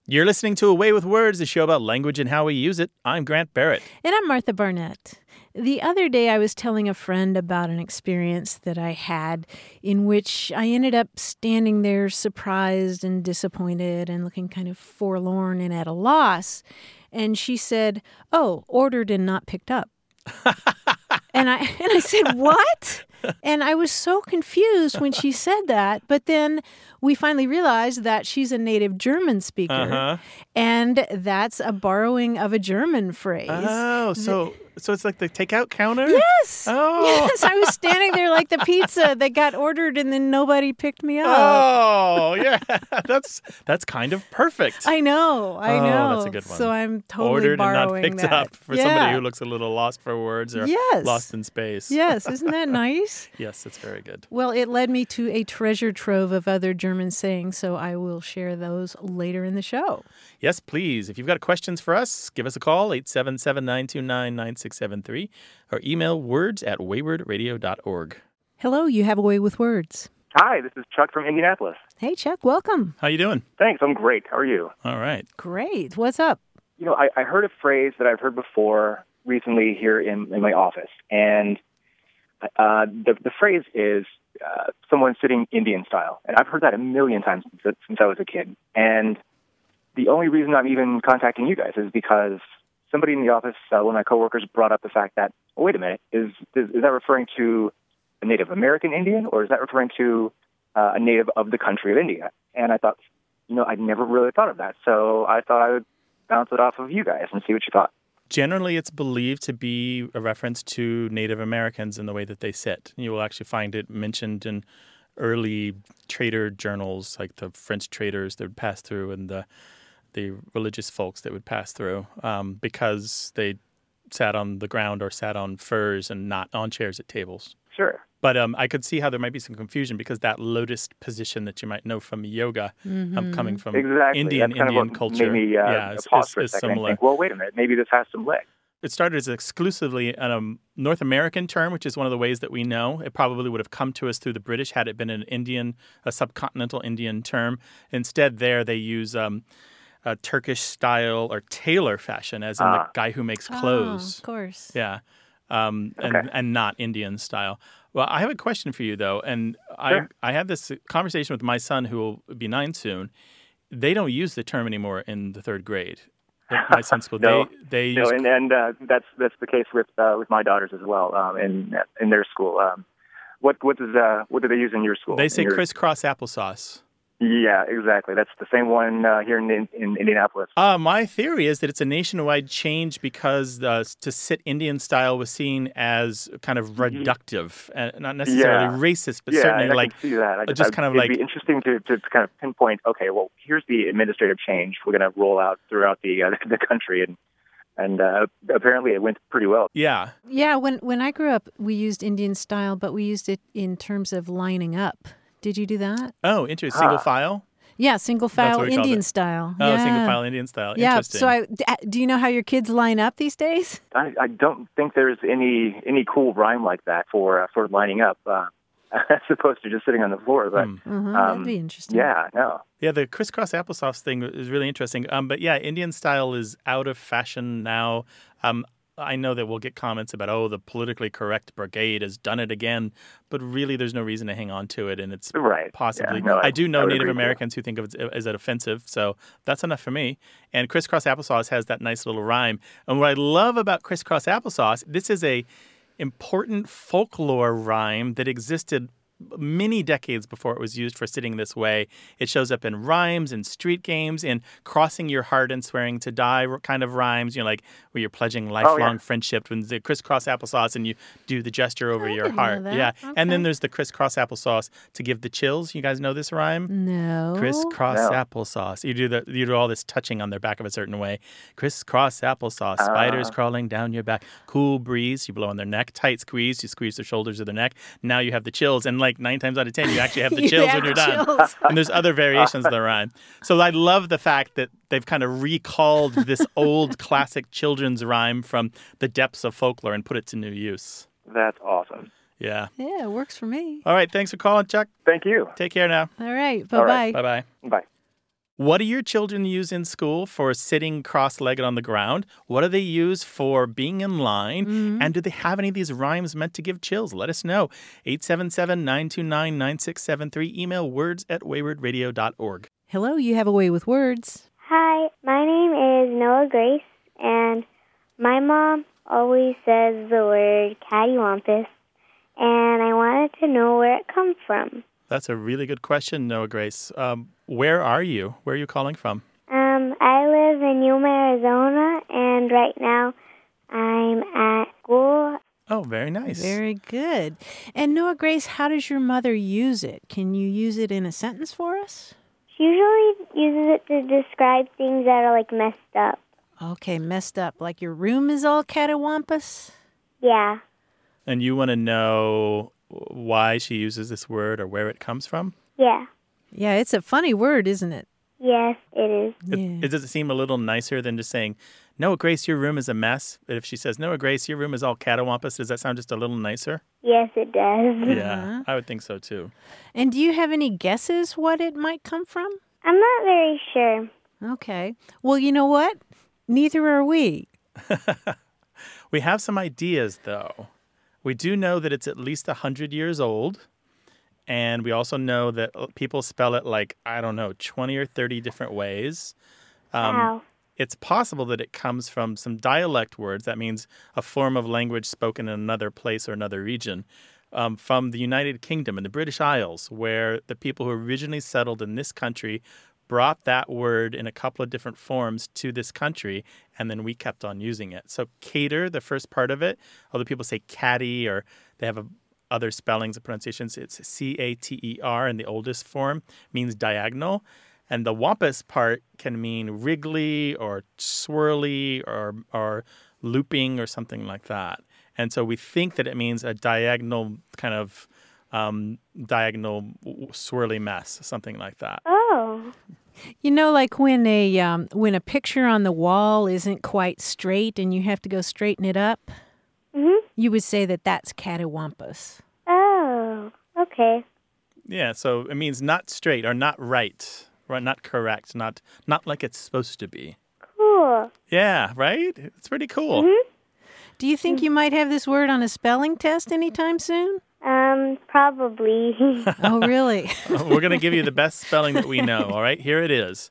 You're listening to Away with Words, the show about language and how we use it. I'm Grant Barrett. And I'm Martha Barnett. The other day I was telling a friend about an experience that I had in which I ended up standing there surprised and disappointed and looking kind of forlorn and at a loss. And she said, "Oh, ordered and not picked up." And I said, "What?" And I was so confused when she said that. But then we finally realized that she's a native German speaker. And that's a borrowing of a German phrase. Oh, so it's like the takeout counter? Yes. Oh. Yes, I was standing there like the pizza that got ordered and then nobody picked me up. Oh, yeah. That's kind of perfect. I know. That's a good one. So I'm totally ordered borrowing and not picked that. up for somebody who looks a little lost for words or lost in space. Yes, isn't that nice? Yes, it's very good. Well, it led me to a treasure trove of other German sayings, so I will share those later in the show. Yes, please. If you've got questions for us, give us a call, 877-929-9673, or email words@waywardradio.org. Hello, you have a way with words. Hi, this is Chuck from Indianapolis. Hey, Chuck, welcome. How you doing? Thanks, I'm great. How are you? All right. Great. What's up? You know, I heard a phrase that I've heard before recently here in my office, and the phrase is someone sitting Indian style. And I've heard that a million times since I was a kid. And the only reason I'm even contacting you guys is because somebody in the office, one of my coworkers, brought up the fact that, oh, wait a minute, is that referring to a Native American Indian, or is that referring to a native of the country of India? And I thought, I'd never really thought of that. So I thought I would bounce it off of you guys and see what you thought. Generally, it's believed to be a reference to Native Americans in the way that they sit. You will actually find it mentioned in early trader journals, like the French traders that would pass through and the religious folks that would pass through because they sat on the ground or sat on furs and not on chairs at tables. Sure. But I could see how there might be some confusion because that lotus position that you might know from yoga coming from Indian culture is similar. Think, well, wait a minute, maybe this has some legs. It started as exclusively a North American term, which is one of the ways that we know. It probably would have come to us through the British had it been a subcontinental Indian term. Instead, there they use a Turkish style or tailor fashion, as in the guy who makes clothes. Oh, of course. Yeah. And not Indian style. Well, I have a question for you, though. And Sure. I had this conversation with my son, who will be 9 soon. They don't use the term anymore in the 3rd grade. At my son's school, they use... and that's the case with my daughters as well in their school. What do they use in your school? They say crisscross applesauce. Yeah, exactly. That's the same one here in Indianapolis. My theory is that it's a nationwide change because to sit Indian style was seen as kind of reductive, and not necessarily racist, but certainly I can see that. It'd be interesting to kind of pinpoint. Okay, well, here's the administrative change we're going to roll out throughout the country, and apparently it went pretty well. Yeah. Yeah. When I grew up, we used Indian style, but we used it in terms of lining up. Did you do that? Oh, interesting. Single file? Yeah, single file Indian style. Oh, yeah. Single file Indian style. Yeah. Interesting. So do you know how your kids line up these days? I don't think there's any cool rhyme like that for lining up, as opposed to just sitting on the floor. But that'd be interesting. Yeah, no. Yeah, the crisscross applesauce thing is really interesting. But yeah, Indian style is out of fashion now. I know that we'll get comments about, the politically correct brigade has done it again, but really there's no reason to hang on to it, and it's possibly... Yeah, no, I do know Native Americans who think of it as offensive, so that's enough for me. And crisscross applesauce has that nice little rhyme. And what I love about crisscross applesauce, this is a important folklore rhyme that existed many decades before it was used for sitting this way. It shows up in rhymes and street games, in crossing your heart and swearing to die kind of rhymes, like where you're pledging lifelong friendship, when the crisscross applesauce and you do the gesture over your heart. Yeah. Okay. And then there's the crisscross applesauce to give the chills. You guys know this rhyme? No. Crisscross applesauce. You do all this touching on their back of a certain way. Crisscross applesauce. Spiders crawling down your back. Cool breeze. You blow on their neck. Tight squeeze. You squeeze the shoulders of their neck. Now you have the chills. And 9 times out of 10, you actually have the chills when you're done. And there's other variations of the rhyme. So I love the fact that they've kind of recalled this old classic children's rhyme from the depths of folklore and put it to new use. That's awesome. Yeah. Yeah, it works for me. All right. Thanks for calling, Chuck. Thank you. Take care now. All right. Bye-bye. Bye-bye. Bye. What do your children use in school for sitting cross-legged on the ground? What do they use for being in line? Mm-hmm. And do they have any of these rhymes meant to give chills? Let us know. 877-929-9673. Email words@waywardradio.org. Hello, you have a way with words. Hi, my name is Noah Grace, and my mom always says the word cattywampus, and I wanted to know where it comes from. That's a really good question, Noah Grace. Where are you? Where are you calling from? I live in Yuma, Arizona, and right now I'm at school. Oh, very nice. Very good. And Noah Grace, how does your mother use it? Can you use it in a sentence for us? She usually uses it to describe things that are, like, messed up. Okay, messed up. Like your room is all cattywampus? Yeah. And you want to know why she uses this word or where it comes from? Yeah. Yeah, it's a funny word, isn't it? Yes, it is. Yeah. Does it seem a little nicer than just saying, Noah Grace, your room is a mess? But if she says, Noah Grace, your room is all cattywampus, does that sound just a little nicer? Yes, it does. Yeah, I would think so too. And do you have any guesses what it might come from? I'm not very sure. Okay. Well, you know what? Neither are we. We have some ideas, though. We do know that it's at least 100 years old. And we also know that people spell it like, 20 or 30 different ways. Wow. It's possible that it comes from some dialect words. That means a form of language spoken in another place or another region. From the United Kingdom and the British Isles, where the people who originally settled in this country brought that word in a couple of different forms to this country, and then we kept on using it. So cater, the first part of it, although people say catty or they have other spellings and pronunciations, it's C-A-T-E-R in the oldest form, means diagonal. And the wampus part can mean wriggly or swirly or looping or something like that. And so we think that it means a diagonal kind of diagonal swirly mess, something like that. Oh. You know, like when a picture on the wall isn't quite straight and you have to go straighten it up, you would say that that's cattywampus. Oh, okay. Yeah, so it means not straight or not right, not correct, not like it's supposed to be. Cool. Yeah, right? It's pretty cool. Do you think you might have this word on a spelling test anytime soon? Probably. Oh, really? We're going to give you the best spelling that we know, all right? Here it is.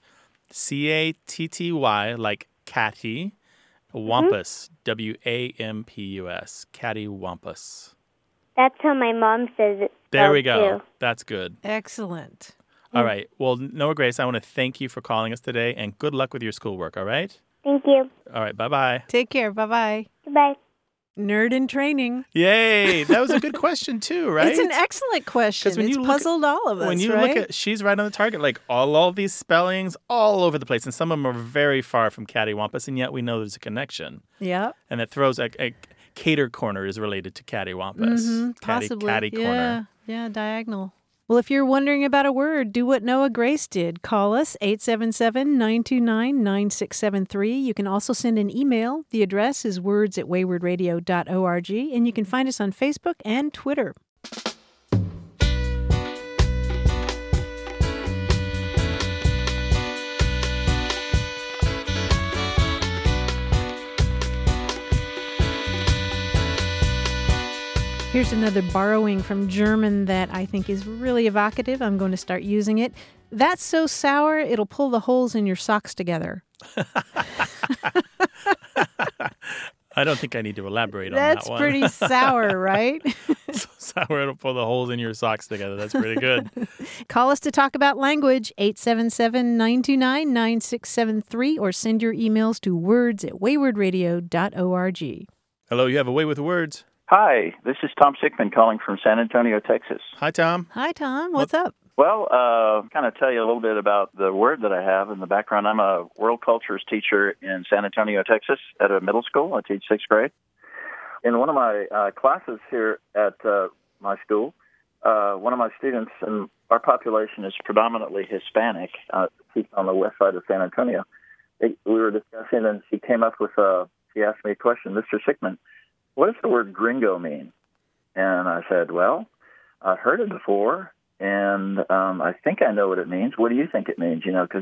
C-A-T-T-Y, like catty, wampus, W-A-M-P-U-S, cattywampus. That's how my mom says it. There we go. Too. That's good. Excellent. All right. Well, Noah Grace, I want to thank you for calling us today, and good luck with your schoolwork, all right? Thank you. All right. Bye-bye. Take care. Bye-bye. Goodbye. Nerd in training. Yay. That was a good question, too, right? It's an excellent question. When It's you puzzled all of us, When you right? look at, she's right on the target, like all these spellings all over the place, and some of them are very far from cattywampus, and yet we know there's a connection. Yeah. And that throws a Cater Corner is related to cattywampus. Possibly. Catty Corner. Yeah, diagonal. Well, if you're wondering about a word, do what Noah Grace did. Call us, 877-929-9673. You can also send an email. The address is words@waywardradio.org, and you can find us on Facebook and Twitter. Here's another borrowing from German that I think is really evocative. I'm going to start using it. That's so sour, it'll pull the holes in your socks together. I don't think I need to elaborate on That's that one. pretty sour, right? So sour it'll pull the holes in your socks together. That's pretty good. Call us to talk about language, 877-929-9673, or send your emails to words@waywardradio.org. Hello, you have a way with words. Hi, this is Tom Sickman calling from San Antonio, Texas. Hi, Tom. Hi, Tom. What's up? Well, kind of tell you a little bit about the word that I have in the background. I'm a world cultures teacher in San Antonio, Texas, at a middle school. I teach 6th grade. In one of my classes here at my school, one of my students, and our population is predominantly Hispanic, teach on the west side of San Antonio. We were discussing, and she came up with she asked me a question, Mr. Sickman, what does the word gringo mean? And I said, well, I've heard it before. and I think I know what it means. What do you think it means? Because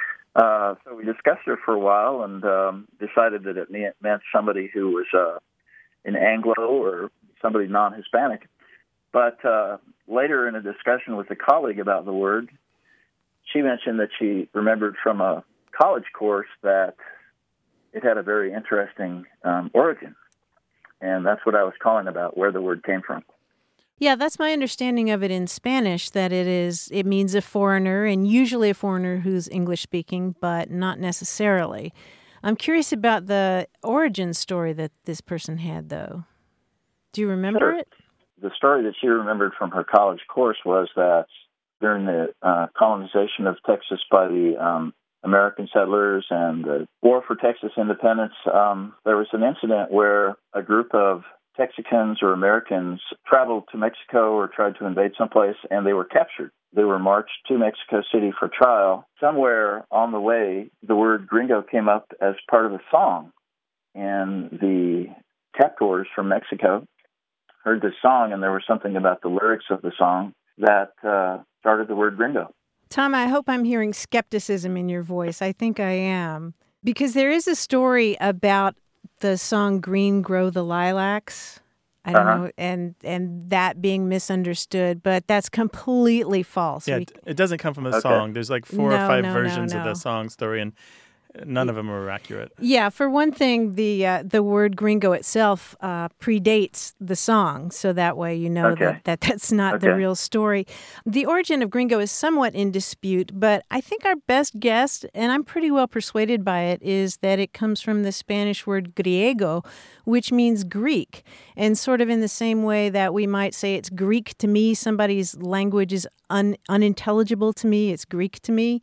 so we discussed it for a while and decided that it meant somebody who was an Anglo or somebody non-Hispanic. But later in a discussion with a colleague about the word, she mentioned that she remembered from a college course that it had a very interesting origin. And that's what I was calling about, where the word came from. Yeah, that's my understanding of it in Spanish, that it means a foreigner, and usually a foreigner who's English-speaking, but not necessarily. I'm curious about the origin story that this person had, though. Do you remember it? The story that she remembered from her college course was that during the colonization of Texas by the American settlers and the War for Texas independence, there was an incident where a group of Texicans or Americans traveled to Mexico or tried to invade someplace, and they were captured. They were marched to Mexico City for trial. Somewhere on the way, the word gringo came up as part of a song, and the captors from Mexico heard this song, and there was something about the lyrics of the song that started the word gringo. Tom, I hope I'm hearing skepticism in your voice. I think I am. Because there is a story about the song Green Grow the Lilacs. I don't know, and that being misunderstood, but that's completely false. Yeah, it doesn't come from a song. There's like four or five versions of the song story, and none of them are accurate. Yeah, for one thing, the word gringo itself predates the song, so that way you know that's not the real story. The origin of gringo is somewhat in dispute, but I think our best guess, and I'm pretty well persuaded by it, is that it comes from the Spanish word griego, which means Greek, and sort of in the same way that we might say it's Greek to me, somebody's language is unintelligible to me, it's Greek to me.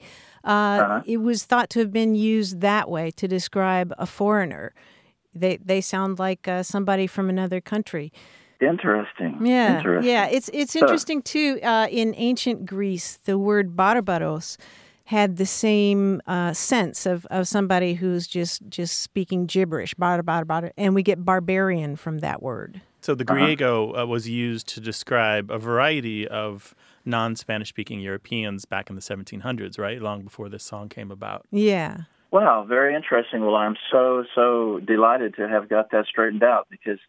It was thought to have been used that way to describe a foreigner. They sound like somebody from another country. Interesting. Yeah, Interesting. yeah. It's interesting too. In ancient Greece, the word barbaros had the same sense of somebody who's just speaking gibberish, and we get barbarian from that word. So the griego was used to describe a variety of non-Spanish-speaking Europeans back in the 1700s, right? Long before this song came about. Yeah. Wow, very interesting. Well, I'm so delighted to have got that straightened out because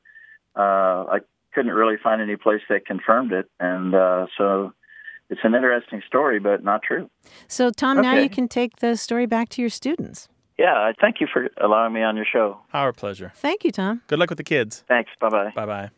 I couldn't really find any place that confirmed it. And so it's an interesting story, but not true. So, Tom, now you can take the story back to your students. Yeah, thank you for allowing me on your show. Our pleasure. Thank you, Tom. Good luck with the kids. Thanks. Bye-bye. Bye-bye.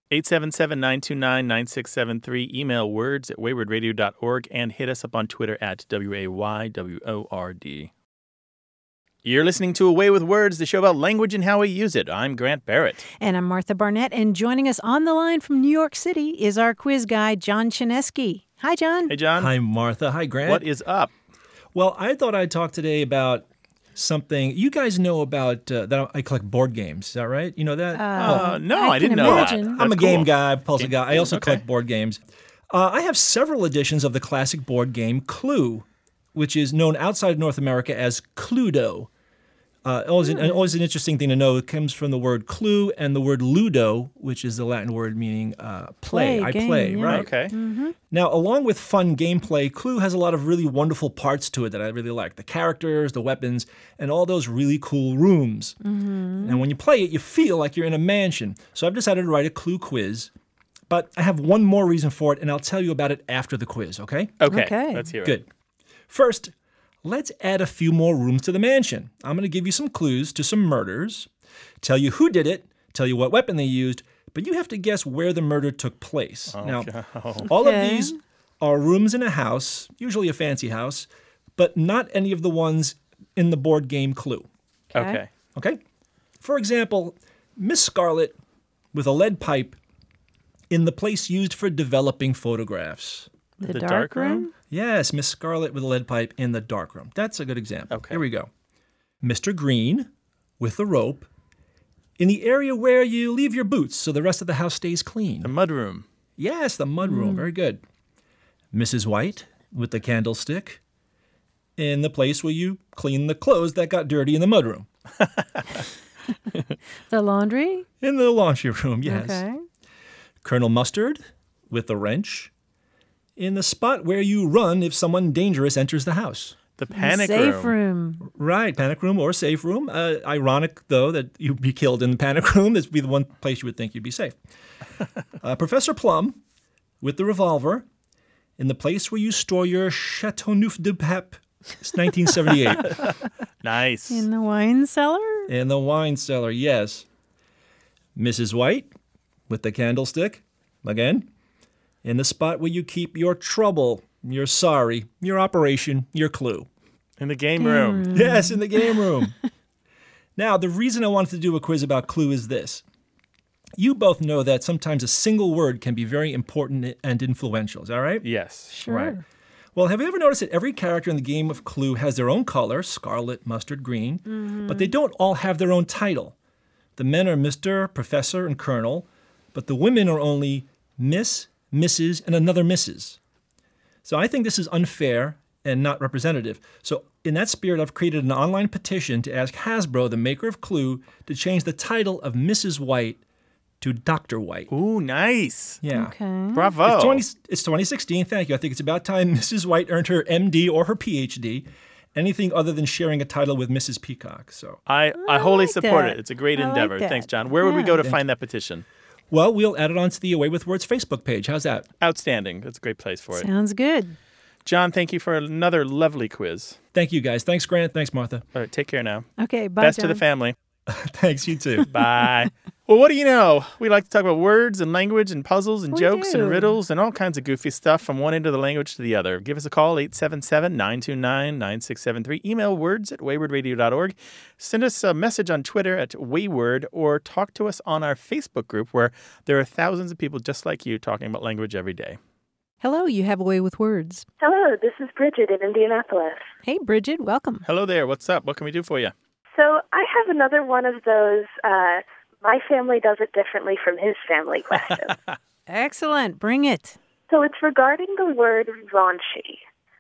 877-929-9673. Email words@waywardradio.org and hit us up on Twitter at WAYWORD. You're listening to Away with Words, the show about language and how we use it. I'm Grant Barrett. And I'm Martha Barnett, and joining us on the line from New York City is our quiz guy, John Chinesky. Hi, John. Hey, John. Hi, Martha. Hi, Grant. What is up? Well, I thought I'd talk today about something. You guys know about that I collect board games. Is that right? You know that? No, I didn't know that. I'm a game guy, puzzle guy. I also collect board games. I have several editions of the classic board game Clue, which is known outside of North America as Cluedo. Always an interesting thing to know. It comes from the word clue and the word ludo, which is the Latin word meaning play. I play, yeah. right? Okay. Mm-hmm. Now, along with fun gameplay, Clue has a lot of really wonderful parts to it that I really like. The characters, the weapons, and all those really cool rooms. Mm-hmm. And when you play it, you feel like you're in a mansion. So I've decided to write a Clue quiz. But I have one more reason for it, and I'll tell you about it after the quiz, okay? Okay. Let's hear it. Good. First, let's add a few more rooms to the mansion. I'm going to give you some clues to some murders, tell you who did it, tell you what weapon they used, but you have to guess where the murder took place. Now, all of these are rooms in a house, usually a fancy house, but not any of the ones in the board game Clue. Okay. Okay? For example, Miss Scarlet with a lead pipe in the place used for developing photographs. The dark room? Yes, Miss Scarlet with a lead pipe in the dark room. That's a good example. Okay. Here we go. Mr. Green with the rope in the area where you leave your boots so the rest of the house stays clean. The mudroom. Yes, the mudroom. Very good. Mrs. White with the candlestick in the place where you clean the clothes that got dirty in the mudroom. The laundry? In the laundry room, yes. Okay. Colonel Mustard with the wrench In the spot where you run if someone dangerous enters the house. The panic Safe room. room. Right, panic room or safe room. Ironic, though, that you'd be killed in the panic room. This would be the one place you would think you'd be safe. Professor Plum with the revolver in the place where you store your Chateauneuf de Pape. It's 1978. Nice. In the wine cellar? In the wine cellar, yes. Mrs. White with the candlestick, again, in the spot where you keep your trouble, your sorry, your operation, your clue. In the game room. Yes, in the game room. Now, the reason I wanted to do a quiz about clue is this. You both know that sometimes a single word can be very important and influential. Is that right? Yes. Sure. Right. Well, have you ever noticed that every character in the game of Clue has their own color, scarlet, mustard, green, but they don't all have their own title? The men are Mr., Professor, and Colonel, but the women are only Miss, Mrs., and another Mrs. So I think this is unfair and not representative. So in that spirit, I've created an online petition to ask Hasbro, the maker of Clue, to change the title of Mrs. White to Dr. White. Ooh, nice. Yeah. Okay. Bravo. It's 2016, thank you. I think it's about time Mrs. White earned her MD or her PhD. Anything other than sharing a title with Mrs. Peacock. So, I wholly like support that. it. It's a great I like endeavor. that. Thanks, John. Where would we Yeah. go to find that petition? well, we'll add it onto the Away with Words Facebook page. How's that? Outstanding. That's a great place for it. Sounds good. John, thank you for another lovely quiz. Thank you, guys. Thanks, Grant. Thanks, Martha. All right, take care now. Okay, bye, Best John. to the family. Thanks, you too. Bye. Well, what do you know? We like to talk about words and language and puzzles and We jokes and do. riddles and all kinds of goofy stuff from one end of the language to the other. Give us a call, 877-929-9673. Email words@waywardradio.org. Send us a message on Twitter @wayward or talk to us on our Facebook group where there are thousands of people just like you talking about language every day. Hello, you have a way with words. Hello, this is Bridget in Indianapolis. Hey, Bridget, welcome. Hello there. What's up? What can we do for you? So I have another one of those my family does it differently from his family questions. Excellent. Bring it. So it's regarding the word raunchy.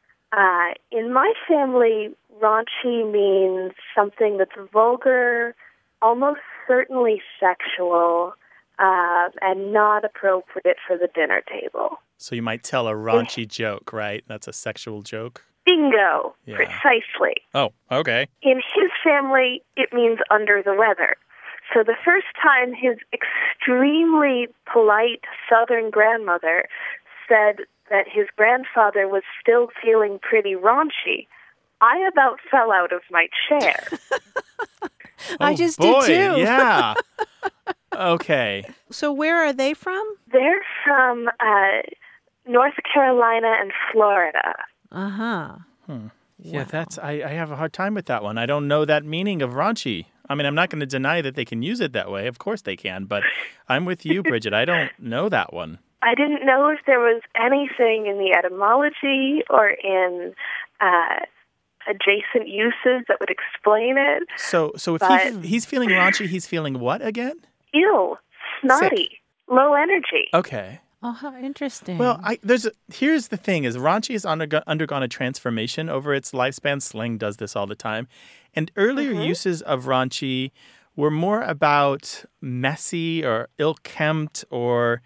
In my family, raunchy means something that's vulgar, almost certainly sexual, and not appropriate for the dinner table. So you might tell a raunchy joke, right? That's a sexual joke. Bingo! Yeah. Precisely. Oh, okay. In his family, it means under the weather. So the first time his extremely polite Southern grandmother said that his grandfather was still feeling pretty raunchy, I about fell out of my chair. I Oh, just boy, did too. Yeah. Okay. So where are they from? They're from North Carolina and Florida. Uh-huh. Yeah, I have a hard time with that one. I don't know that meaning of raunchy. I mean, I'm not going to deny that they can use it that way. Of course they can, but I'm with you, Bridget. I don't know that one. I didn't know if there was anything in the etymology or in adjacent uses that would explain it. So if But- he's feeling raunchy, he's feeling what again? Ew, snotty, low energy. Okay. Oh, how interesting. Well, here's the thing: is raunchy has undergone a transformation over its lifespan. Slang does this all the time, and earlier uses of raunchy were more about messy or ill-kempt or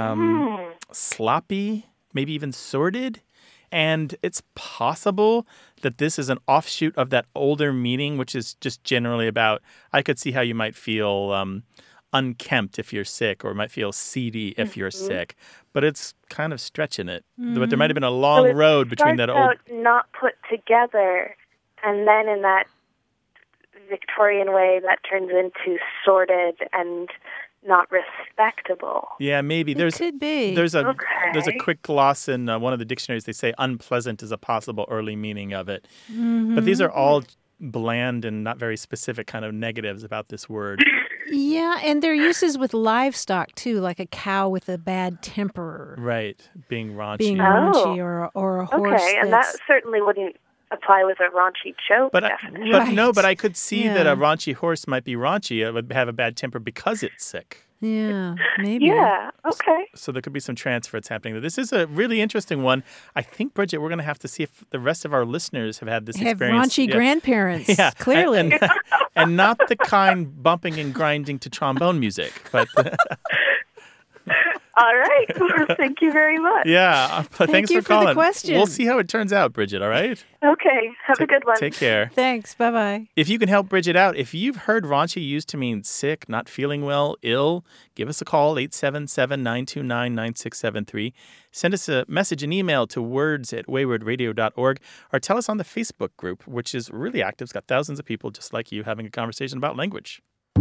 sloppy, maybe even sordid. And it's possible that this is an offshoot of that older meaning, which is just generally about. I could see how you might feel unkempt if you're sick, or might feel seedy if you're sick, but it's kind of stretching it. But there might have been a long So it road between that starts old. out not put together, and then in that Victorian way, that turns into sordid and not respectable. Yeah, maybe it could be. there's a Okay. quick gloss in one of the dictionaries. They say unpleasant is a possible early meaning of it, but these are all bland and not very specific kind of negatives about this word. Yeah, and their uses with livestock too, like a cow with a bad temper, Right, being raunchy. being Oh. raunchy, or a horse. Okay, and that that's- certainly wouldn't apply with a raunchy joke. But definitely. but I could see that Yeah. a raunchy horse might be raunchy. It would have a bad temper because it's sick. yeah, maybe. Yeah, okay. So there could be some transfers happening. This is a really interesting one. I think, Bridget, we're going to have to see if the rest of our listeners have had this Have experience. raunchy Yeah. grandparents. Yeah, Clearly. and not the kind bumping and grinding to trombone music, but All right. Well, thank you very much. Yeah. Thanks you for for the calling. question. We'll see how it turns out, Bridget, all right? Okay. Have a good one. Take care. Thanks. Bye-bye. If you can help Bridget out, if you've heard raunchy used to mean sick, not feeling well, ill, give us a call, 877-929-9673. Send us a message, an email to words@waywardradio.org, or tell us on the Facebook group, which is really active. It's got thousands of people just like you having a conversation about language.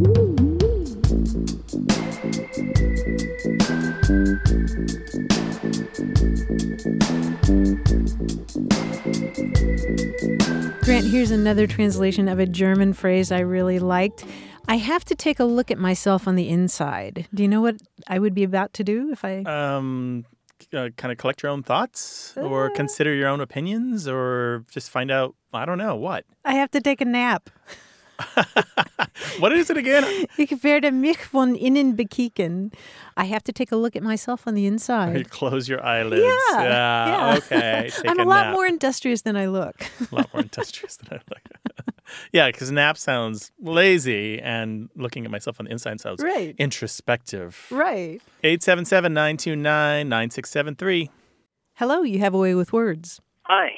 Grant, here's another translation of a German phrase I really liked. I have to take a look at myself on the inside. Do you know what I would be about to do if I... Kind of collect your own thoughts or consider your own opinions or just find out, I don't know, what? I have to take a nap. What is it again? Ich werde mich von innen bekicken. I have to take a look at myself on the You inside. close your eyelids. Yeah. Okay. Take I'm a a lot nap. more industrious than I look. A lot more industrious than I like. Yeah, because nap sounds lazy, and looking at myself on the inside sounds Right. introspective. Right. 877-929-9673. Hello, you have a way with words. Hi,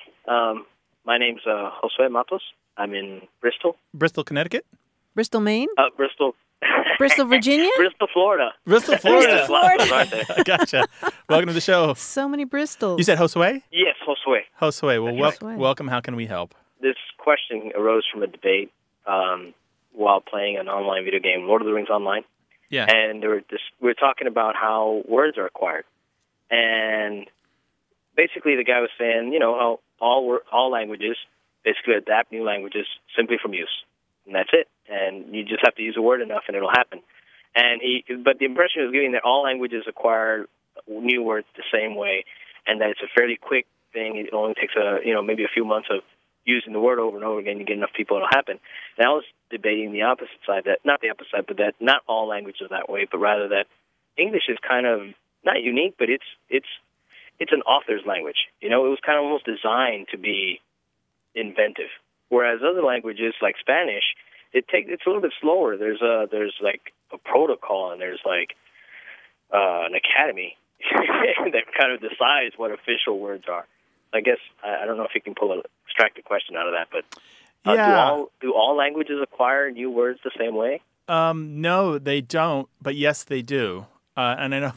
my name's Josue Matos. I'm in Bristol. Bristol, Connecticut? Bristol, Maine? Bristol. Bristol, Virginia? Bristol, Florida. Bristol, Florida. Yeah, Florida. right there. Gotcha. Welcome to the show. So many Bristols. You said Josue? Yes, Josue. Josue. Well, That's right. welcome. How can we help? This question arose from a debate while playing an online video game, Lord of the Rings Online. Yeah. And we were talking about how words are acquired. And basically the guy was saying, you know, how all languages basically adapt new languages simply from use. And that's it. And you just have to use a word enough and it'll happen. But the impression he was giving that all languages acquire new words the same way, and that it's a fairly quick thing. It only takes maybe a few months of using the word over and over again. You get enough people, it'll happen. And I was debating the opposite side, that not the opposite side, but that not all languages are that way, but rather that English is kind of not unique, but it's an author's language. You know, it was kind of almost designed to be inventive. Whereas other languages like Spanish, it's a little bit slower. There's like a protocol, and there's like an academy that kind of decides what official words are. I guess I don't know if you can extract a question out of that, but do all languages acquire new words the same way? No, they don't, but yes, they do. And I know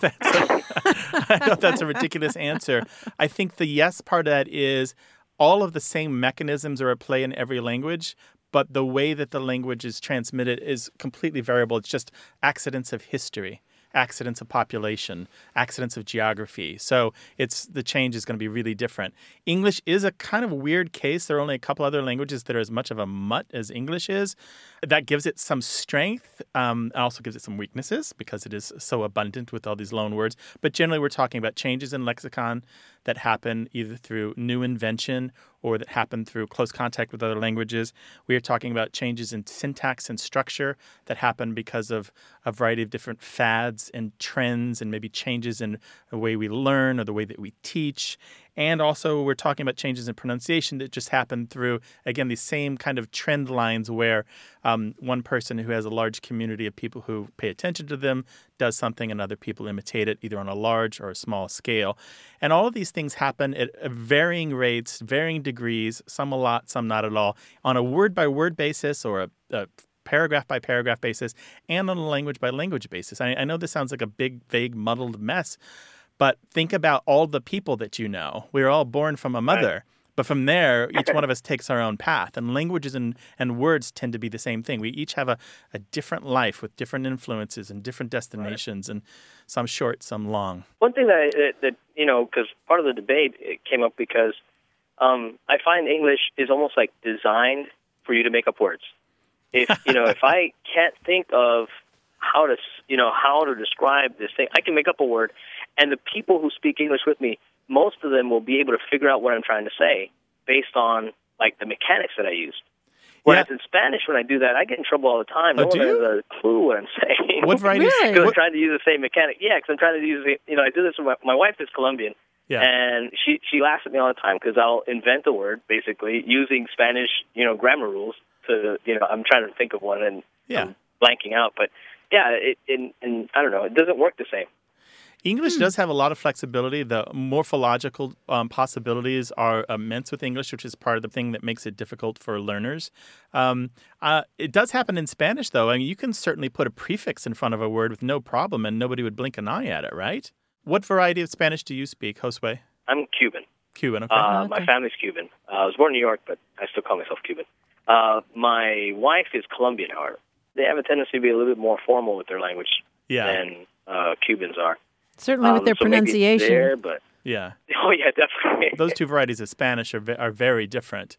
that's a ridiculous answer. I think the yes part of that is all of the same mechanisms are at play in every language, but the way that the language is transmitted is completely variable. It's just accidents of history, accidents of population, accidents of geography. So the change is going to be really different. English is a kind of weird case. There are only a couple other languages that are as much of a mutt as English is. That gives it some strength. It also gives it some weaknesses because it is so abundant with all these loan words. But generally, we're talking about changes in lexicon that happen either through new invention or that happen through close contact with other languages. We are talking about changes in syntax and structure that happen because of a variety of different fads and trends and maybe changes in the way we learn or the way that we teach. And also we're talking about changes in pronunciation that just happen through, again, these same kind of trend lines where one person who has a large community of people who pay attention to them does something and other people imitate it either on a large or a small scale. And all of these things happen at varying rates, varying degrees, some a lot, some not at all, on a word-by-word basis or a paragraph-by-paragraph basis and on a language-by-language basis. I know this sounds like a big, vague, muddled mess, but think about all the people that you know. We're all born from a mother. Right. But from there, each one of us takes our own path. And languages and words tend to be the same thing. We each have a different life with different influences and different destinations, right. And some short, some long. One thing that because part of the debate it came up because I find English is almost like designed for you to make up words. If I can't think of how to describe this thing, I can make up a word, and the people who speak English with me, most of them will be able to figure out what I'm trying to say based on like the mechanics that I used. Whereas in Spanish, when I do that, I get in trouble all the time. No one has a clue what I'm saying. What variety? Because I'm trying to use the same mechanic. Yeah, because I'm trying to use I do this with my wife is Colombian. Yeah. And she laughs at me all the time because I'll invent a word basically using Spanish, grammar rules to, I'm trying to think of one and I'm blanking out. But yeah, and I don't know, it doesn't work the same. English does have a lot of flexibility. The morphological possibilities are immense with English, which is part of the thing that makes it difficult for learners. It does happen in Spanish, though. I mean, you can certainly put a prefix in front of a word with no problem, and nobody would blink an eye at it, right? What variety of Spanish do you speak, Josue? I'm Cuban. Cuban, okay. Okay. My family's Cuban. I was born in New York, but I still call myself Cuban. My wife is Colombian, however. They have a tendency to be a little bit more formal with their language than Cubans are. Certainly with their so maybe it's pronunciation. there, but Yeah. oh yeah, definitely. Those two varieties of Spanish are very different.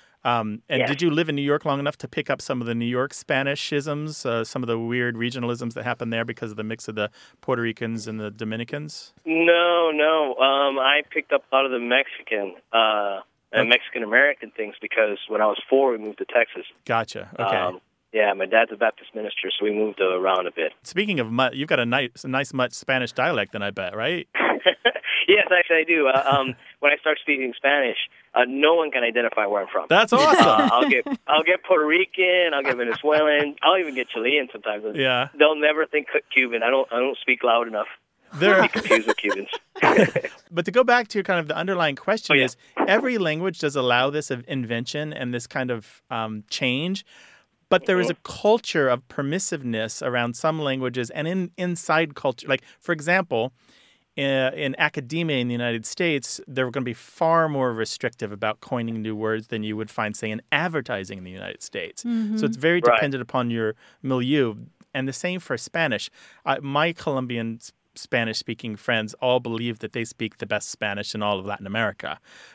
Did you live in New York long enough to pick up some of the New York Spanish-isms, some of the weird regionalisms that happen there because of the mix of the Puerto Ricans and the Dominicans? No. I picked up a lot of the Mexican and Mexican-American things because when I was 4, we moved to Texas. Gotcha. Okay. Yeah, my dad's a Baptist minister, so we moved around a bit. Speaking of mutt, you've got a nice much Spanish dialect, then I bet, right? Yes, actually I do. When I start speaking Spanish, no one can identify where I'm from. That's awesome. I'll get Puerto Rican, I'll get Venezuelan, I'll even get Chilean sometimes. Yeah. They'll never think Cuban. I don't speak loud enough to be confused with Cubans. But to go back to kind of the underlying question is, every language does allow this invention and this kind of change. But there is a culture of permissiveness around some languages and inside culture. Like, for example, in academia in the United States, they're going to be far more restrictive about coining new words than you would find, say, in advertising in the United States. So it's very dependent upon your milieu. And the same for Spanish. My Colombian Spanish-speaking friends all believe that they speak the best Spanish in all of Latin America,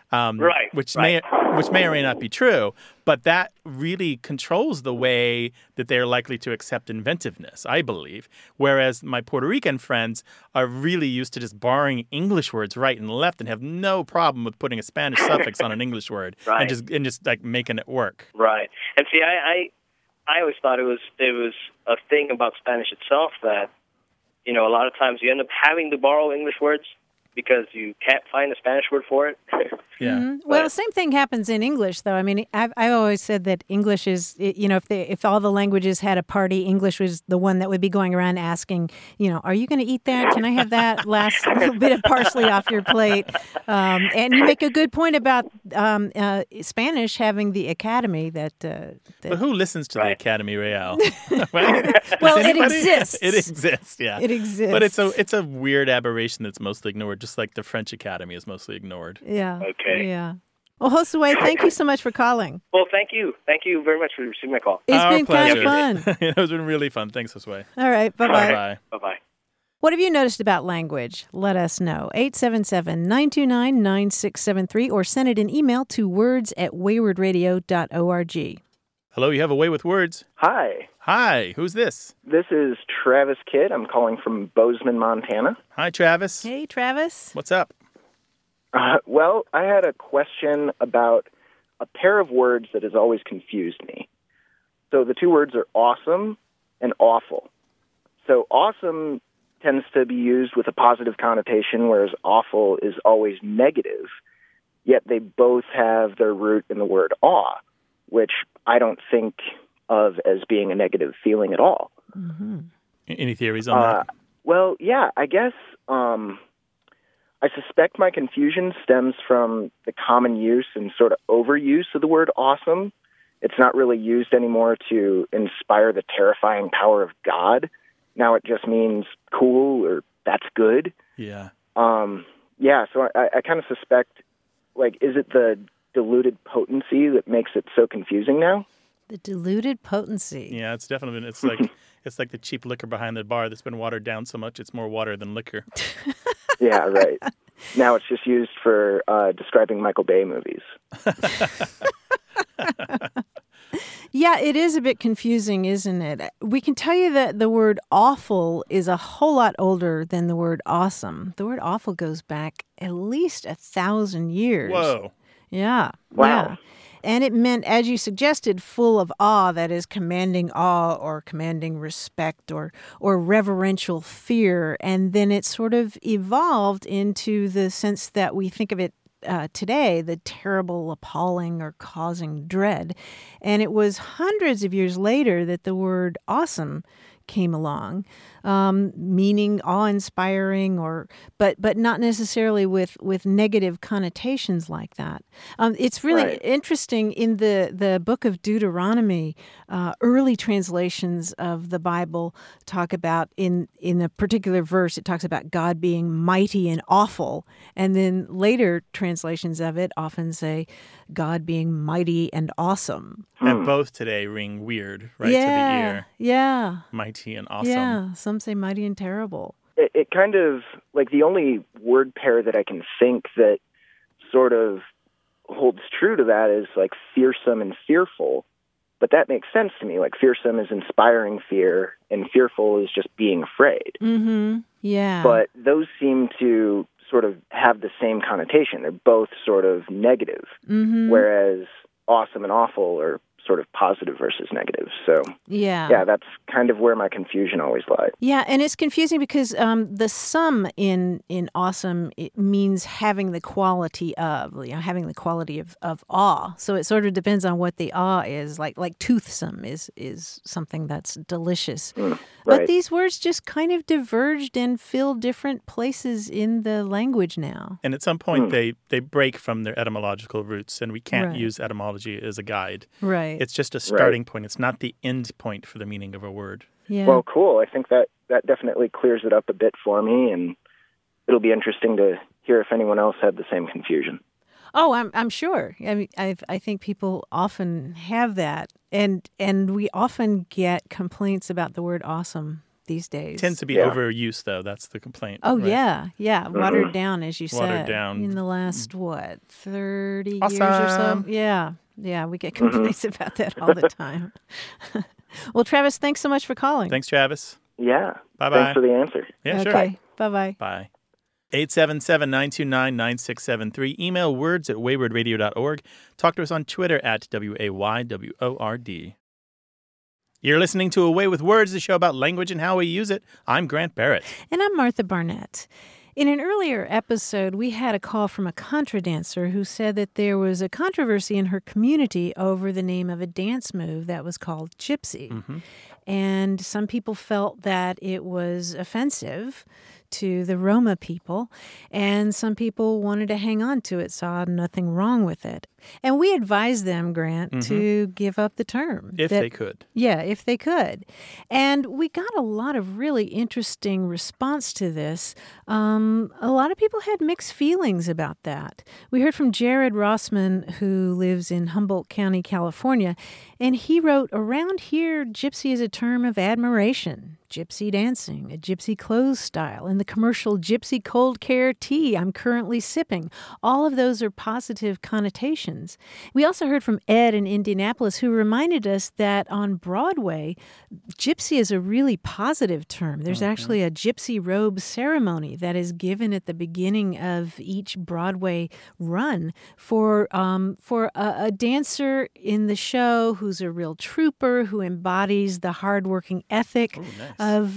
which may or may not be true, but that really controls the way that they're likely to accept inventiveness, I believe. Whereas my Puerto Rican friends are really used to just borrowing English words right and left and have no problem with putting a Spanish suffix on an English word and just like making it work. Right. And see, I always thought it was a thing about Spanish itself that, you know, a lot of times you end up having to borrow English words because you can't find a Spanish word for it. Yeah. Mm-hmm. Well, the same thing happens in English, though. I mean, I've always said that English is, you know, if all the languages had a party, English was the one that would be going around asking, you know, are you going to eat that? Can I have that last little bit of parsley off your plate? And you make a good point about Spanish having the academy that. But who listens to the Academy Real? Well, it exists. It exists, yeah. It exists. But it's a weird aberration that's mostly ignored, just like the French Academy is mostly ignored. Yeah. Okay. Yeah. Well, Josue, thank you so much for calling. Well, thank you. Thank you very much for receiving my call. It's Our been pleasure. kind of fun. It has been really fun. Thanks, Josue. All right. Bye-bye. Bye. Bye-bye. What have you noticed about language? Let us know. 877-929-9673 or send it an email to words@waywardradio.org. Hello, you have a way with words. Hi, Hi, who's this? this is Travis Kidd. I'm calling from Bozeman, Montana. Hi, Travis. Hey, Travis. What's up? Well, I had a question about a pair of words that has always confused me. So the two words are awesome and awful. So awesome tends to be used with a positive connotation, whereas awful is always negative, yet they both have their root in the word awe, which I don't think of as being a negative feeling at all. Mm-hmm. Any theories on that? Well, yeah, I guess I suspect my confusion stems from the common use and sort of overuse of the word awesome. It's not really used anymore to inspire the terrifying power of God. Now it just means cool or that's good. Yeah. Yeah, so I kind of suspect, like, is it the diluted potency that makes it so confusing now? The diluted potency. Yeah, it's definitely been, it's like the cheap liquor behind the bar that's been watered down so much it's more water than liquor. Yeah, right. Now it's just used for describing Michael Bay movies. Yeah, it is a bit confusing, isn't it? We can tell you that the word awful is a whole lot older than the word awesome. The word awful goes back at least 1,000 years. Whoa. Yeah. Wow. Yeah. And it meant, as you suggested, full of awe, that is commanding awe or commanding respect or reverential fear. And then it sort of evolved into the sense that we think of it today, the terrible, appalling, or causing dread. And it was hundreds of years later that the word awesome came along, meaning awe-inspiring, but not necessarily with negative connotations like that. It's really interesting in the book of Deuteronomy. Early translations of the Bible talk about in a particular verse. It talks about God being mighty and awful, and then later translations of it often say God being mighty and awesome. And both today ring weird, right, to the ear. Yeah. Mighty and awesome. Yeah, some say mighty and terrible. It kind of, like, the only word pair that I can think that sort of holds true to that is, like, fearsome and fearful. But that makes sense to me. Like, fearsome is inspiring fear, and fearful is just being afraid. Mm-hmm. Yeah. But those seem to sort of have the same connotation. They're both sort of negative, whereas awesome and awful are sort of positive versus negative. So, yeah, that's kind of where my confusion always lies. Yeah, and it's confusing because the sum in awesome, it means having the quality of, having the quality of awe. So it sort of depends on what the awe is. Like toothsome is something that's delicious. But these words just kind of diverged and fill different places in the language now. And at some point, they break from their etymological roots, and we can't use etymology as a guide. Right. It's just a starting point. It's not the end point for the meaning of a word. Yeah. Well, cool. I think that definitely clears it up a bit for me, and it'll be interesting to hear if anyone else had the same confusion. Oh, I'm sure. I mean, I think people often have that, and we often get complaints about the word awesome these days. It tends to be overuse, though. That's the complaint. Oh, right? yeah. Watered down, as you said. Watered down. In the last, 30 awesome. years or so? Yeah, we get complaints about that all the time. Well, Travis, thanks so much for calling. Thanks, Travis. Yeah. Bye-bye. Thanks for the answer. Yeah, sure. Okay, bye-bye. Bye. 877-929-9673. Email words@waywordradio.org. Talk to us on Twitter at WAYWORD. You're listening to A Way with Words, the show about language and how we use it. I'm Grant Barrett. And I'm Martha Barnett. In an earlier episode, we had a call from a contra dancer who said that there was a controversy in her community over the name of a dance move that was called gypsy. And some people felt that it was offensive to the Roma people, and some people wanted to hang on to it, saw nothing wrong with it. And we advised them, Grant, to give up the term. If they could. Yeah, if they could. And we got a lot of really interesting response to this. A lot of people had mixed feelings about that. We heard from Jared Rossman, who lives in Humboldt County, California, and he wrote, "Around here, gypsy is a term of admiration. Gypsy dancing, a gypsy clothes style, and the commercial gypsy cold care tea I'm currently sipping. All of those are positive connotations." We also heard from Ed in Indianapolis, who reminded us that on Broadway, gypsy is a really positive term. There's actually a gypsy robe ceremony that is given at the beginning of each Broadway run for a dancer in the show who's a real trooper, who embodies the hardworking ethic of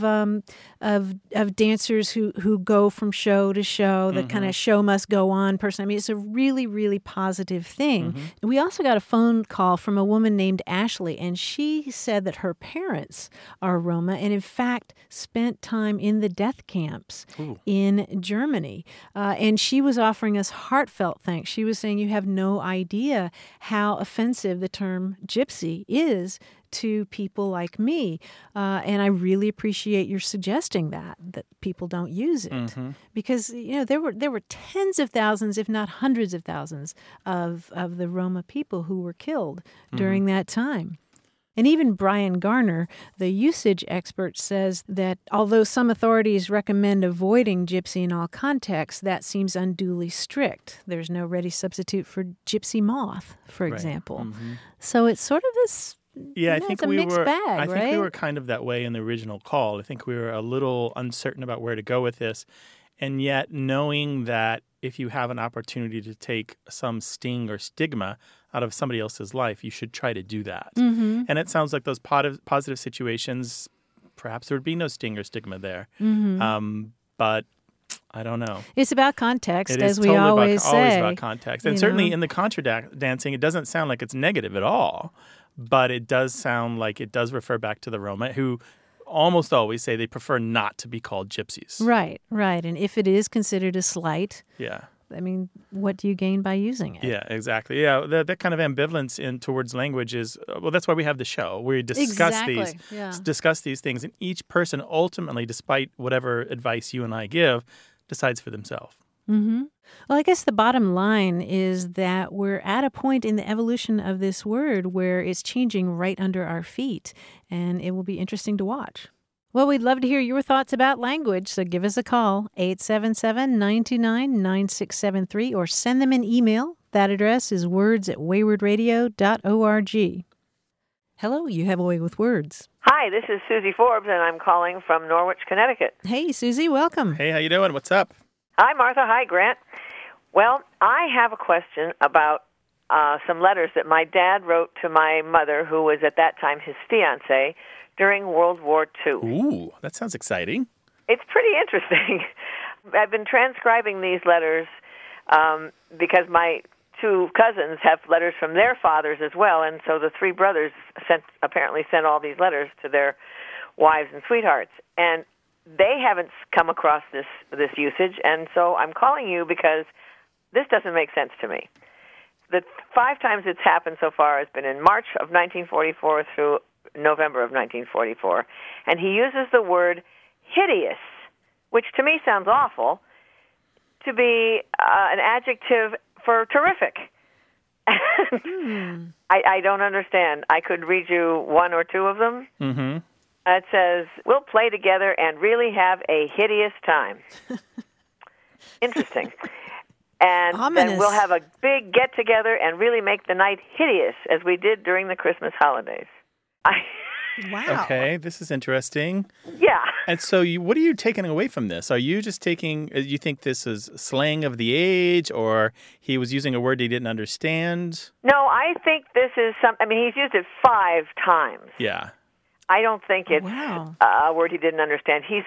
dancers who go from show to show, the kind of show must go on person. I mean, it's a really, really positive thing. We also got a phone call from a woman named Ashley, and she said that her parents are Roma and, in fact, spent time in the death camps in Germany. And she was offering us heartfelt thanks. She was saying, you have no idea how offensive the term gypsy is to people like me. And I really appreciate your suggesting that people don't use it. Because, there were tens of thousands, if not hundreds of thousands of the Roma people who were killed during that time. And even Brian Garner, the usage expert, says that although some authorities recommend avoiding gypsy in all contexts, that seems unduly strict. There's no ready substitute for gypsy moth, for example. So it's sort of this... Yeah, I think we were. Bag, I think we were kind of that way in the original call. I think we were a little uncertain about where to go with this, and yet knowing that if you have an opportunity to take some sting or stigma out of somebody else's life, you should try to do that. And it sounds like those positive situations, perhaps there would be no sting or stigma there. But I don't know. It's about context, as we totally always say. Always about context. And certainly in the contra dancing, it doesn't sound like it's negative at all. But it does sound like it does refer back to the Roma, who almost always say they prefer not to be called gypsies. Right, right. And if it is considered a slight, Yeah. I mean, what do you gain by using it? Yeah, exactly. Yeah, that kind of ambivalence towards language is, well, that's why we have the show. We discuss discuss these things, and each person ultimately, despite whatever advice you and I give, decides for themselves. Mm-hmm. Well, I guess the bottom line is that we're at a point in the evolution of this word where it's changing right under our feet, and it will be interesting to watch. Well, we'd love to hear your thoughts about language, so give us a call, 877-929-9673, or send them an email. That address is words@waywardradio.org. Hello, you have a way with words. Hi, this is Susie Forbes, and I'm calling from Norwich, Connecticut. Hey, Susie, welcome. Hey, how you doing? What's up? Hi, Martha. Hi, Grant. Well, I have a question about some letters that my dad wrote to my mother, who was at that time his fiancée, during World War II. Ooh, that sounds exciting. It's pretty interesting. I've been transcribing these letters because my two cousins have letters from their fathers as well, and so the three brothers apparently sent all these letters to their wives and sweethearts. And they haven't come across this usage, and so I'm calling you because this doesn't make sense to me. The 5 times it's happened so far has been in March of 1944 through November of 1944, and he uses the word hideous, which to me sounds awful, to be an adjective for terrific. I don't understand. I could read you one or two of them. Mm-hmm. It says, we'll play together and really have a hideous time. Interesting. And Ominous. Then we'll have a big get-together and really make the night hideous, as we did during the Christmas holidays. Wow. Okay, this is interesting. Yeah. And so what are you taking away from this? Are you just you think this is slang of the age, or he was using a word he didn't understand? No, I think this is he's used it 5 times. Yeah. I don't think it's a word he didn't understand. His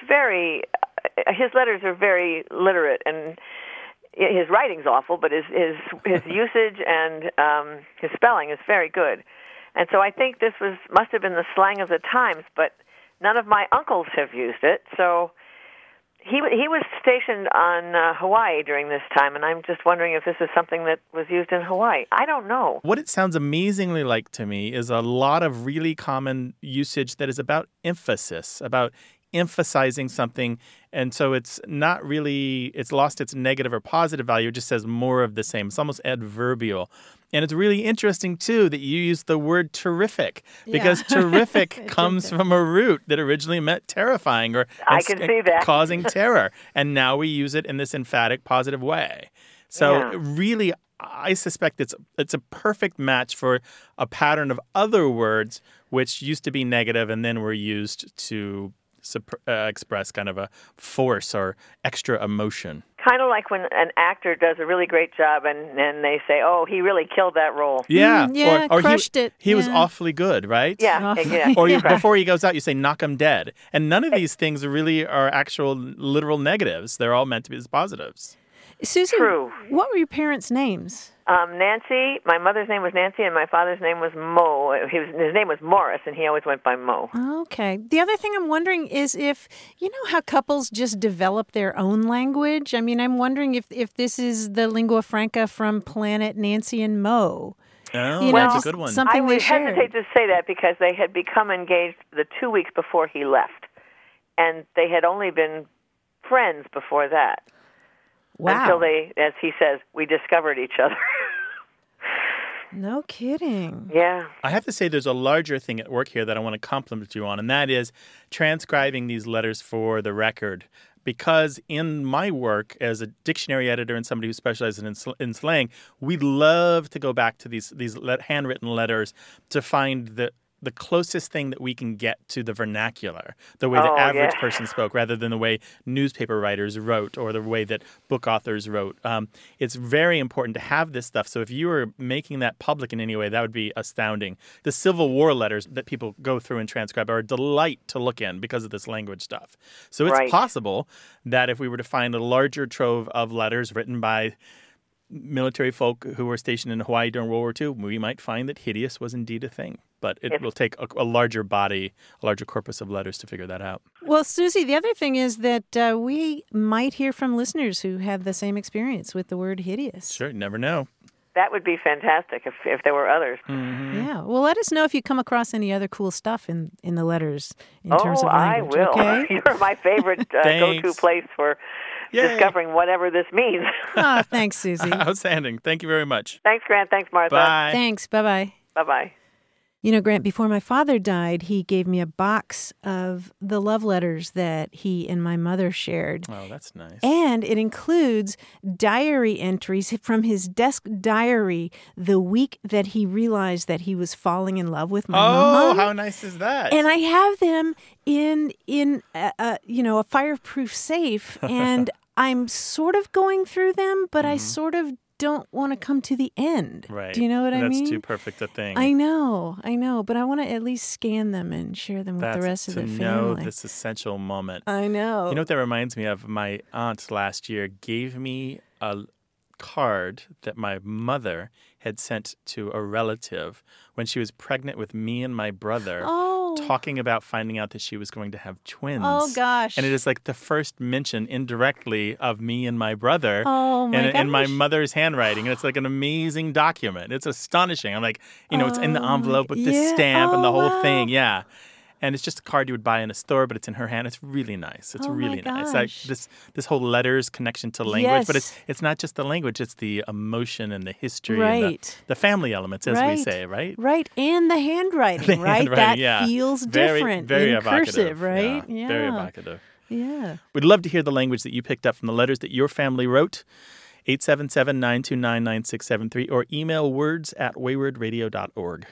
letters are very literate, and his writing's awful, but his usage and his spelling is very good. And so I think this must have been the slang of the times, but none of my uncles have used it. So he was stationed on Hawaii during this time, and I'm just wondering if this is something that was used in Hawaii. I don't know. What it sounds amazingly like to me is a lot of really common usage that is about emphasis, about emphasizing something. And so it's lost its negative or positive value. It just says more of the same. It's almost adverbial. And it's really interesting, too, that you use the word terrific, because terrific comes from a root that originally meant terrifying or I can see that. Causing terror. And now we use it in this emphatic, positive way. So really, I suspect it's a perfect match for a pattern of other words which used to be negative and then were used to express kind of a force or extra emotion. Kind of like when an actor does a really great job and they say, oh, he really killed that role. Yeah. Or crushed it. He was awfully good, right? Yeah, exactly. Or before he goes out, you say, knock him dead. And none of these things really are actual literal negatives. They're all meant to be as positives. Susie, True. What were your parents' names? Nancy, my mother's name was Nancy, and my father's name was Mo. His name was Morris, and he always went by Mo. Okay. The other thing I'm wondering is if, you know how couples just develop their own language? I mean, I'm wondering if this is the lingua franca from Planet Nancy and Mo. Oh, that's a good one. I would hesitate to say that because they had become engaged the 2 weeks before he left, and they had only been friends before that. Wow. Until they, as he says, we discovered each other. No kidding. Yeah. I have to say there's a larger thing at work here that I want to compliment you on, and that is transcribing these letters for the record. Because in my work as a dictionary editor and somebody who specializes in slang, we love to go back to these handwritten letters to find the closest thing that we can get to the vernacular, the way the average person spoke, rather than the way newspaper writers wrote or the way that book authors wrote. It's very important to have this stuff. So if you were making that public in any way, that would be astounding. The Civil War letters that people go through and transcribe are a delight to look in because of this language stuff. So it's possible that if we were to find a larger trove of letters written by military folk who were stationed in Hawaii during World War II, we might find that hideous was indeed a thing. But it will take a larger body, a larger corpus of letters to figure that out. Well, Susie, the other thing is that we might hear from listeners who have the same experience with the word hideous. Sure, you never know. That would be fantastic if there were others. Mm-hmm. Yeah. Well, let us know if you come across any other cool stuff in the letters in terms of language. I will. Okay? You're my favorite go-to place for discovering whatever this means. Oh, thanks, Susie. Outstanding. Thank you very much. Thanks, Grant. Thanks, Martha. Bye. Thanks. Bye-bye. Bye-bye. You know, Grant, before my father died, he gave me a box of the love letters that he and my mother shared. Oh, that's nice. And it includes diary entries from his desk diary the week that he realized that he was falling in love with my mom. Oh, how nice is that? And I have them in a fireproof safe, and I'm sort of going through them, but I sort of don't want to come to the end. Right. Do you know what I mean? That's too perfect a thing. I know, but I want to at least scan them and share them with the rest of the family. To know this essential moment. I know. You know what that reminds me of? My aunt last year gave me a card that my mother had sent to a relative when she was pregnant with me and my brother, talking about finding out that she was going to have twins. Oh, gosh. And it is like the first mention indirectly of me and my brother in my mother's handwriting. And it's like an amazing document. It's astonishing. I'm like, it's in the envelope with the stamp and the whole thing. Yeah. And it's just a card you would buy in a store, but it's in her hand. It's really nice. It's really nice. Like this whole letters connection to language, but it's not just the language. It's the emotion and the history and the family elements, as we say, right? Right, and the handwriting, right? That feels different very in evocative, cursive, right? Yeah, very evocative. Yeah. We'd love to hear the language that you picked up from the letters that your family wrote. 877-929-9673 or email words@waywardradio.org.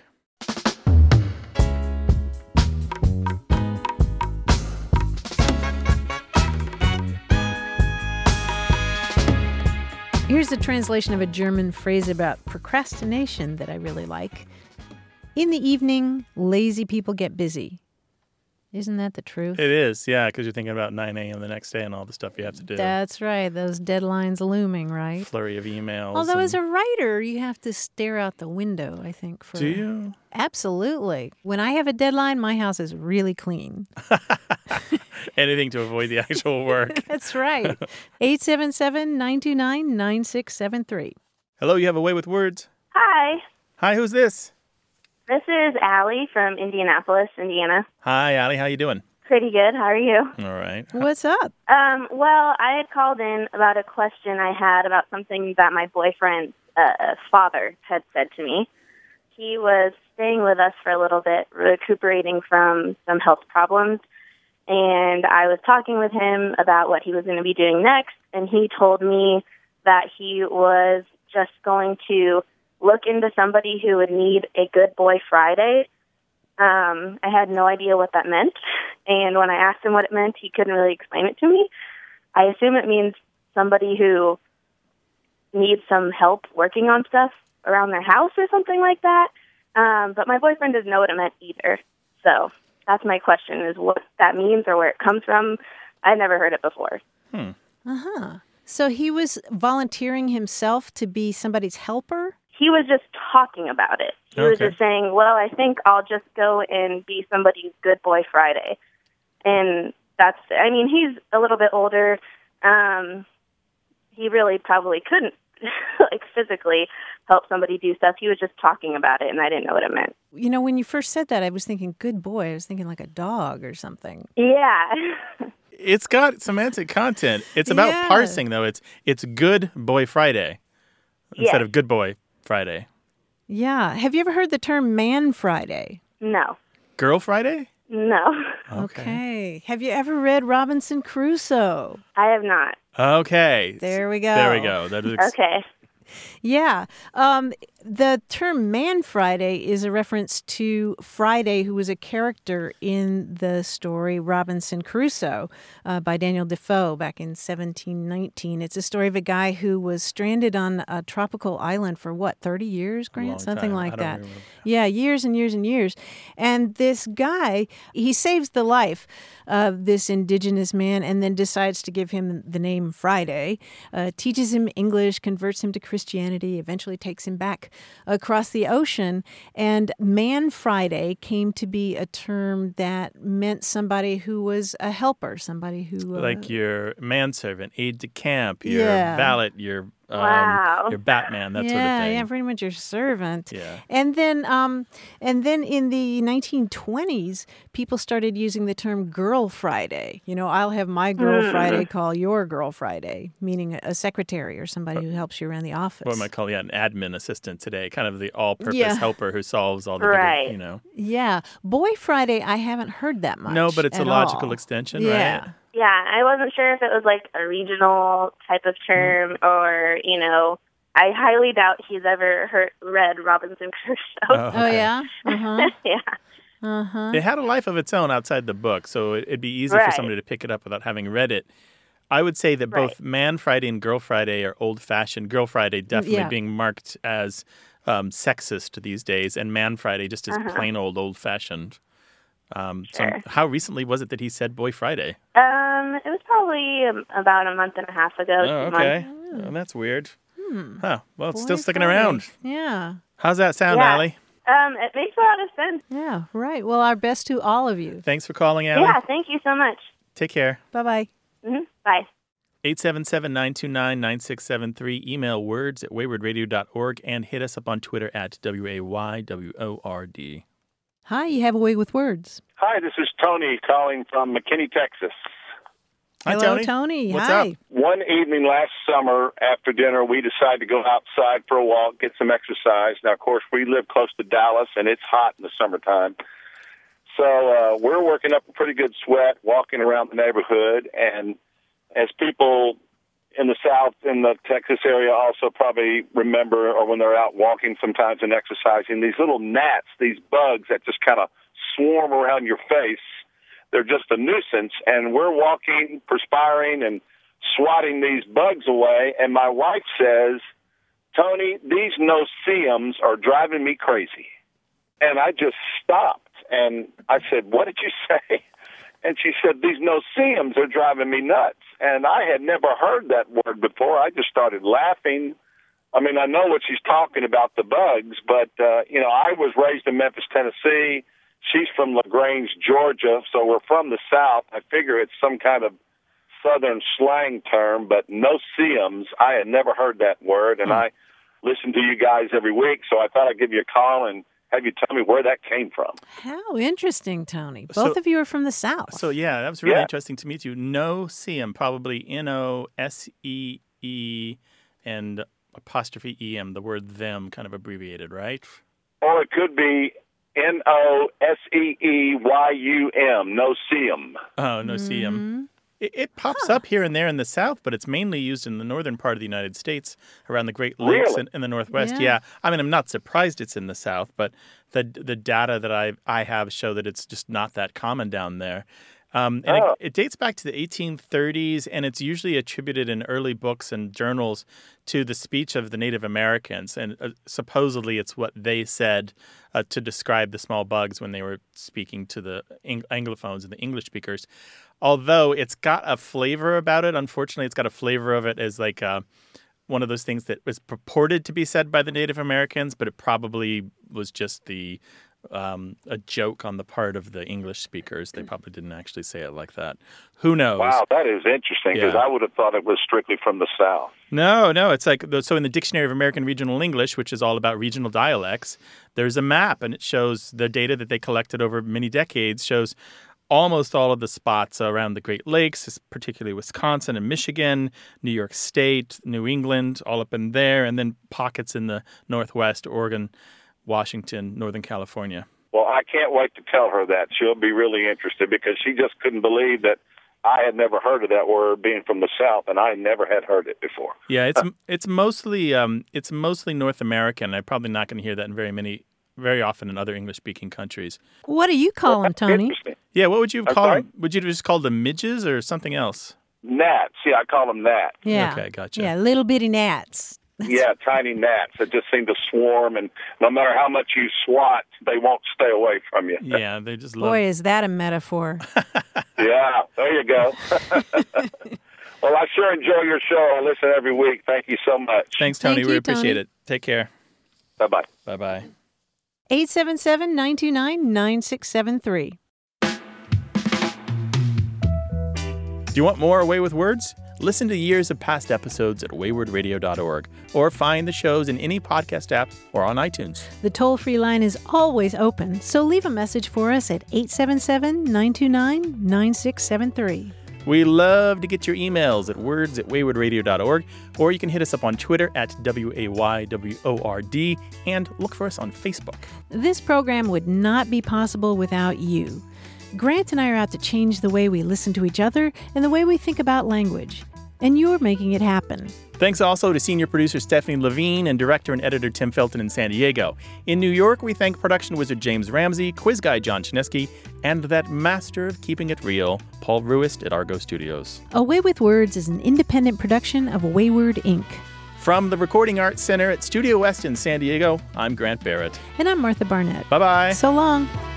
Here's a translation of a German phrase about procrastination that I really like. In the evening, lazy people get busy. Isn't that the truth? It is, yeah, because you're thinking about 9 a.m. the next day and all the stuff you have to do. That's right. Those deadlines looming, right? Flurry of emails. Although as a writer, you have to stare out the window, I think. Do you? Absolutely. When I have a deadline, my house is really clean. Anything to avoid the actual work. That's right. 877-929-9673. Hello, you have a way with words. Hi. Hi, who's this? This is Allie from Indianapolis, Indiana. Hi, Allie. How you doing? Pretty good. How are you? All right. What's up? Well, I had called in about a question I had about something that my boyfriend's father had said to me. He was staying with us for a little bit, recuperating from some health problems, and I was talking with him about what he was going to be doing next, and he told me that he was just going to look into somebody who would need a Good Boy Friday. I had no idea what that meant, and when I asked him what it meant, he couldn't really explain it to me. I assume it means somebody who needs some help working on stuff around their house or something like that, but my boyfriend doesn't know what it meant either. So that's my question, is what that means or where it comes from. I've never heard it before. So he was volunteering himself to be somebody's helper? He was just talking about it. He was just saying, well, I think I'll just go and be somebody's Good Boy Friday. And he's a little bit older. He really probably couldn't, physically help somebody do stuff. He was just talking about it, and I didn't know what it meant. You know, when you first said that, I was thinking, good boy. I was thinking like a dog or something. Yeah. It's got semantic content. It's about parsing, though. It's Good Boy Friday instead of Good Boy Friday. Yeah. Have you ever heard the term Man Friday? No. Girl Friday? No. Okay. Have you ever read Robinson Crusoe? I have not. Okay. There we go. There we go. Okay. Yeah. The term Man Friday is a reference to Friday, who was a character in the story Robinson Crusoe by Daniel Defoe back in 1719. It's a story of a guy who was stranded on a tropical island for 30 years, Grant? Something like that. Yeah, years and years and years. And this guy, he saves the life of this indigenous man and then decides to give him the name Friday, teaches him English, converts him to Christianity, eventually takes him back across the ocean. And Man Friday came to be a term that meant somebody who was a helper, somebody who... like your manservant, aide de camp, your valet, your Batman, that sort of thing. Yeah, pretty much your servant. Yeah. And then in the 1920s, people started using the term Girl Friday. I'll have my Girl Friday call your Girl Friday, meaning a secretary or somebody who helps you around the office. What am I calling an admin assistant today? Kind of the all-purpose helper who solves all the different, Yeah. Boy Friday, I haven't heard that much. No, but it's a logical extension, right? Yeah, I wasn't sure if it was like a regional type of term or, I highly doubt he's ever read Robinson Crusoe. Oh, yeah? Uh-huh. Yeah. Uh-huh. It had a life of its own outside the book, so it'd be easy for somebody to pick it up without having read it. I would say that both Man Friday and Girl Friday are old-fashioned. Girl Friday definitely being marked as sexist these days, and Man Friday just as plain old-fashioned. So how recently was it that he said Boy Friday? It was probably about a month and a half ago. Oh, okay. Oh, that's weird. Huh. Well, it's still sticking around. Yeah. How's that sound, Allie? It makes a lot of sense. Yeah, right. Well, our best to all of you. Thanks for calling, Allie. Yeah, thank you so much. Take care. Bye-bye. Mm-hmm. Bye. 877-929-9673. Email words@waywardradio.org and hit us up on Twitter at WAYWORD. Hi, you have a way with words. Hi, this is Tony calling from McKinney, Texas. Hi, Hello, Tony. What's Hi. up? One evening last summer after dinner, we decided to go outside for a walk, get some exercise. Now, of course, we live close to Dallas, and it's hot in the summertime. So we're working up a pretty good sweat, walking around the neighborhood. And as people in the South, in the Texas area, also probably remember, or when they're out walking sometimes and exercising, these little gnats, these bugs that just kind of swarm around your face. They're just a nuisance, and we're walking, perspiring, and swatting these bugs away, and my wife says, Tony, these no-see-ums are driving me crazy. And I just stopped, and I said, what did you say? And she said, these no-see-ums are driving me nuts. And I had never heard that word before. I just started laughing. I mean, I know what she's talking about, the bugs, but, I was raised in Memphis, Tennessee. She's from LaGrange, Georgia, so we're from the South. I figure it's some kind of Southern slang term, but no-see-ums, I had never heard that word, and I listen to you guys every week, so I thought I'd give you a call and have you tell me where that came from. How interesting, Tony. Both of you are from the South. So, yeah, that was really interesting to meet you. No-see-um, probably N-O-S-E-E and apostrophe E-M, the word them kind of abbreviated, right? Or it could be N-O-S-E-E-Y-U-M, no-see-um. Oh, no-see-um. It pops up here and there in the South, but it's mainly used in the northern part of the United States, around the Great Lakes and in the Northwest. Yeah. I mean, I'm not surprised it's in the South, but the data that I have show that it's just not that common down there. It dates back to the 1830s, and it's usually attributed in early books and journals to the speech of the Native Americans. And supposedly it's what they said to describe the small bugs when they were speaking to the Anglophones and the English speakers. Although it's got a flavor about it. Unfortunately, it's got a flavor of it as like one of those things that was purported to be said by the Native Americans, but it probably was just a joke on the part of the English speakers. They probably didn't actually say it like that. Who knows? Wow, that is interesting, because I would have thought it was strictly from the South. No, it's like, so in the Dictionary of American Regional English, which is all about regional dialects, there's a map, and it shows the data that they collected over many decades, shows almost all of the spots around the Great Lakes, particularly Wisconsin and Michigan, New York State, New England, all up in there, and then pockets in the Northwest, Oregon, Washington, Northern California. Well, I can't wait to tell her that. She'll be really interested, because she just couldn't believe that I had never heard of that word, being from the South, and I never had heard it before. Yeah, it's mostly North American. I'm probably not going to hear that in very often in other English-speaking countries. What do you call them, Tony? Interesting. Yeah, what would you call sorry? them? Would you just call them midges or something else? Gnats. Yeah, I call them gnats. Yeah. Okay, gotcha. Yeah, little bitty gnats. Yeah, tiny gnats that just seem to swarm, and no matter how much you swat, they won't stay away from you. Yeah, they just love. Boy, is that a metaphor. Yeah, there you go. Well, I sure enjoy your show. I listen every week. Thank you so much. Thanks, Tony. Thank We you, appreciate Tony. it. Take care. Bye-bye. Bye-bye. 877-929-9673. Do you want more Away with Words? Listen to years of past episodes at waywardradio.org or find the shows in any podcast app or on iTunes. The toll-free line is always open, so leave a message for us at 877-929-9673. We love to get your emails at words@waywardradio.org, or you can hit us up on Twitter at WAYWORD and look for us on Facebook. This program would not be possible without you. Grant and I are out to change the way we listen to each other and the way we think about language. And you're making it happen. Thanks also to senior producer Stephanie Levine and director and editor Tim Felton in San Diego. In New York, we thank production wizard James Ramsey, quiz guy John Chinesky, and that master of keeping it real, Paul Ruist at Argo Studios. Away with Words is an independent production of Wayward Inc. From the Recording Arts Center at Studio West in San Diego, I'm Grant Barrett. And I'm Martha Barnett. Bye-bye. So long.